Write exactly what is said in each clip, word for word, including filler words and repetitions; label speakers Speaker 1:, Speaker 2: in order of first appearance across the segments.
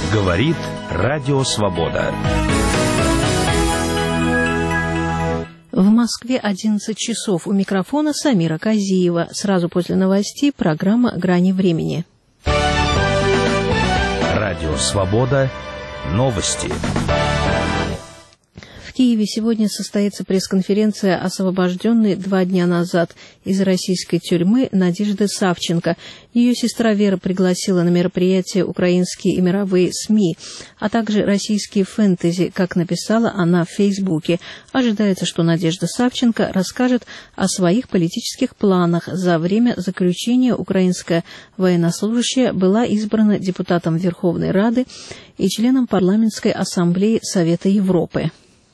Speaker 1: Говорит Радио Свобода.
Speaker 2: В Москве одиннадцать часов. У микрофона Самира Казиева. Сразу после новостей программа «Грани времени».
Speaker 1: Радио Свобода. Новости.
Speaker 2: В Киеве сегодня состоится пресс-конференция освобожденной два дня назад из российской тюрьмы Надежды Савченко. Ее сестра Вера пригласила на мероприятие украинские и мировые СМИ, а также российские фэнтези, как написала она в Фейсбуке. Ожидается, что Надежда Савченко расскажет о своих политических планах. За время заключения украинская военнослужащая была избрана депутатом Верховной Рады и членом парламентской ассамблеи Совета Европы.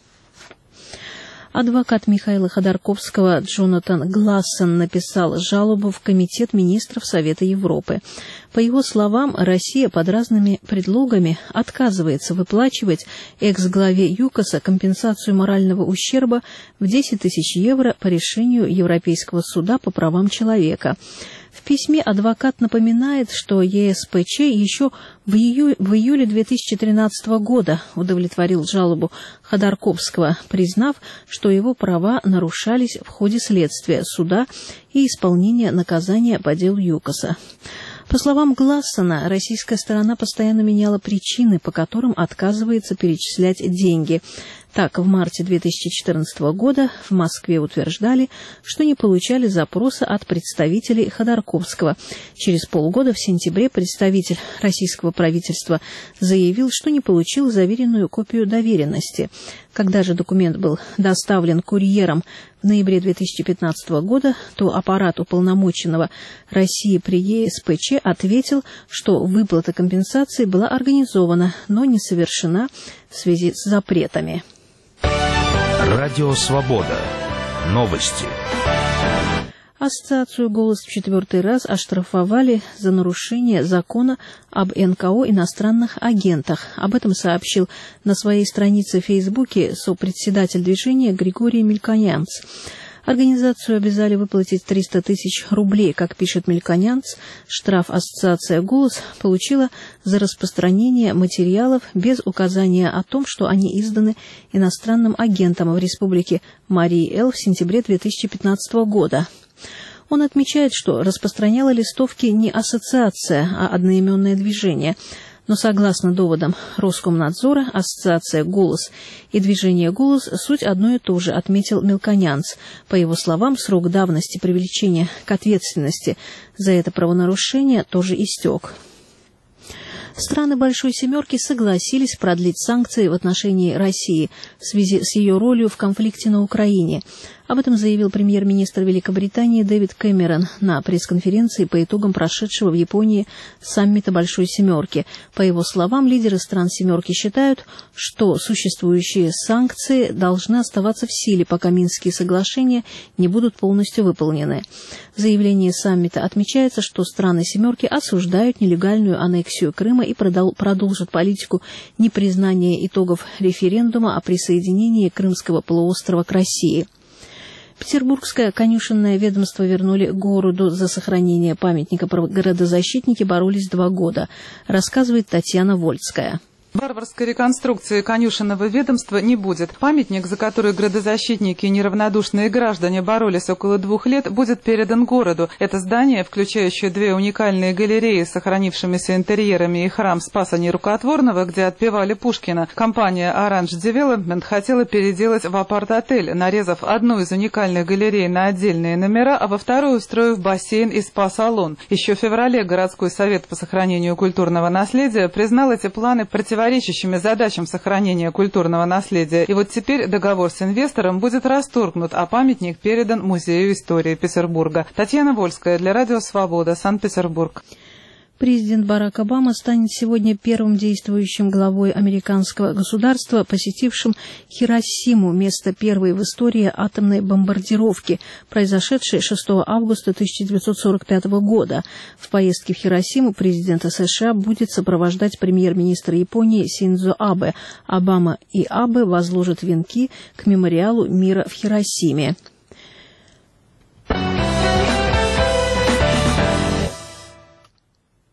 Speaker 2: Адвокат Михаила Ходорковского Джонатан Глассон написал жалобу в Комитет министров Совета Европы. По его словам, Россия под разными предлогами отказывается выплачивать экс-главе ЮКОСа компенсацию морального ущерба в десять тысяч евро по решению Европейского суда по правам человека. В письме адвокат напоминает, что ЕСПЧ еще в, ию... в июле две тысячи тринадцатого года удовлетворил жалобу Ходорковского, признав, что его права нарушались в ходе следствия суда и исполнения наказания по делу ЮКОСа. По словам Глассона, российская сторона постоянно меняла причины, по которым отказывается перечислять деньги. Так, в марте две тысячи четырнадцатого года в Москве утверждали, что не получали запроса от представителей Ходорковского. Через полгода, в сентябре, представитель российского правительства заявил, что не получил заверенную копию доверенности. Когда же документ был доставлен курьером в ноябре две тысячи пятнадцатого года, то аппарат уполномоченного России при ЕСПЧ ответил, что выплата компенсации была организована, но не совершена в связи с запретами.
Speaker 1: Радио Свобода. Новости.
Speaker 2: Ассоциацию «Голос» в четвертый раз оштрафовали за нарушение закона об эн ка о иностранных агентах. Об этом сообщил на своей странице в Фейсбуке сопредседатель движения Григорий Мельконянц. Организацию обязали выплатить триста тысяч рублей. Как пишет Мельконянц, штраф ассоциация «Голос» получила за распространение материалов без указания о том, что они изданы иностранным агентом в Республике Марий-Эл в сентябре две тысячи пятнадцатого года. Он отмечает, что распространяла листовки не ассоциация, а одноименное движение. Но согласно доводам Роскомнадзора, ассоциация «Голос» и движение «Голос» суть одно и то же, отметил Мельконянц. По его словам, срок давности привлечения к ответственности за это правонарушение тоже истек. Страны Большой Семерки согласились продлить санкции в отношении России в связи с ее ролью в конфликте на Украине. Об этом заявил премьер-министр Великобритании Дэвид Кэмерон на пресс-конференции по итогам прошедшего в Японии саммита Большой Семерки. По его словам, лидеры стран Семерки считают, что существующие санкции должны оставаться в силе, пока Минские соглашения не будут полностью выполнены. В заявлении саммита отмечается, что страны Семерки осуждают нелегальную аннексию Крыма и продолжат политику непризнания итогов референдума о присоединении Крымского полуострова к России. Петербургское конюшенное ведомство вернули городу за сохранение памятника. Городозащитники боролись два года, рассказывает Татьяна Вольская.
Speaker 3: Варварской реконструкции конюшенного ведомства не будет. Памятник, за который градозащитники и неравнодушные граждане боролись около двух лет, будет передан городу. Это здание, включающее две уникальные галереи с сохранившимися интерьерами и храм Спаса Нерукотворного, где отпевали Пушкина, компания Orange Development хотела переделать в апарт-отель, нарезав одну из уникальных галерей на отдельные номера, а во вторую устроив бассейн и спа-салон. Еще в феврале городской совет по сохранению культурного наследия признал эти планы противоречащими противоречащими задачам сохранения культурного наследия. И вот теперь договор с инвестором будет расторгнут, а памятник передан Музею истории Петербурга. Татьяна Вольская для Радио Свобода, Санкт-Петербург.
Speaker 2: Президент Барак Обама станет сегодня первым действующим главой американского государства, посетившим Хиросиму, место первой в истории атомной бомбардировки, произошедшей шестого августа тысяча девятьсот сорок пятого года. В поездке в Хиросиму президента США будет сопровождать премьер-министр Японии Синдзо Абе. Обама и Абе возложат венки к мемориалу мира в Хиросиме.